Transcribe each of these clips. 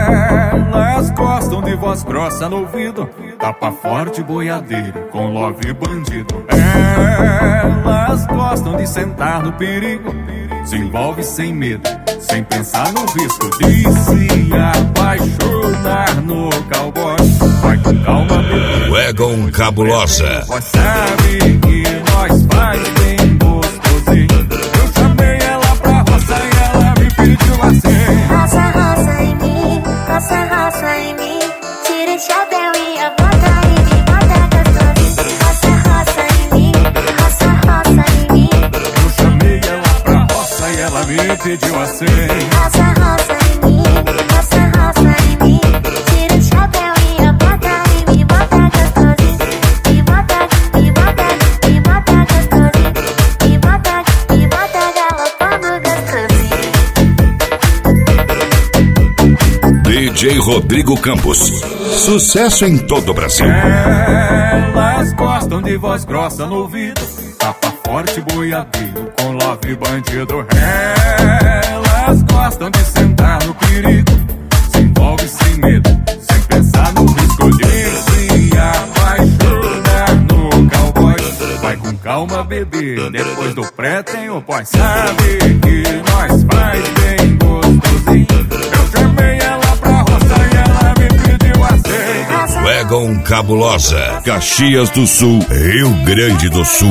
Elas gostam de voz grossa no ouvido, tapa forte, boiadeiro, com love bandido. Elas gostam de sentar no perigo, se envolve sem medo, sem pensar no risco de se apaixonar no cowboy. Vai com calma, bebê. Wagon Cabulosa. Pois sabe que nós faz bem gostosinho. Eu chamei ela pra roça e ela me pediu assim: roça, roça em mim, roça, roça em mim. Tira o chapéu e a bota em mim, bota gostosinho. Roça, roça em mim, roça, roça em mim. Eu chamei ela pra roça e ela me pediu assim: roça, roça em mim, roça, roça em mim. Tira o chapéu e a bota em mim, bota gostosinho. E bota gostosinho. E bota galopando gostosinho. DJ Rodrigo Campos. Sucesso em todo o Brasil. Elas gostam de voz grossa no ouvido, tapa forte, boiadeiro, com love bandido. Elas gostam de sentar no perigo, se envolve sem medo, sem pensar no risco de se apaixonar no cowboy. Vai com calma, bebê, depois do pré tem o pós. Sabe que nós faz bem gostosinho. Eu chamei ela pra roça e ela me pediu assim: Wagon Cabulosa, Caxias do Sul, Rio Grande do Sul.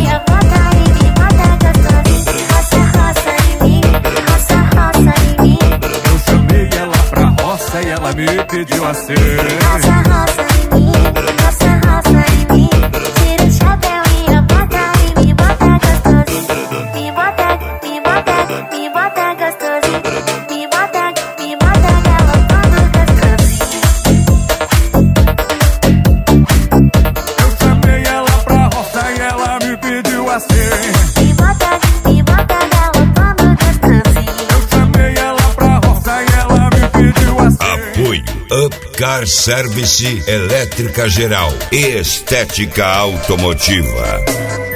Eu chamei ela pra roça e ela me pediu assim: roça, roça em mim, roça, roça em mim. Tira o chapéu e a bota em mim, bota gostosinho. Me bota gostosinho. Me bota galopando gostosinho. Eu chamei ela pra roça e ela me pediu assim: Me bota galopando gostosinho. eu chamei ela pra roça e ela me pediu assim. Apoio Upcar Service Elétrica Geral e Estética Automotiva.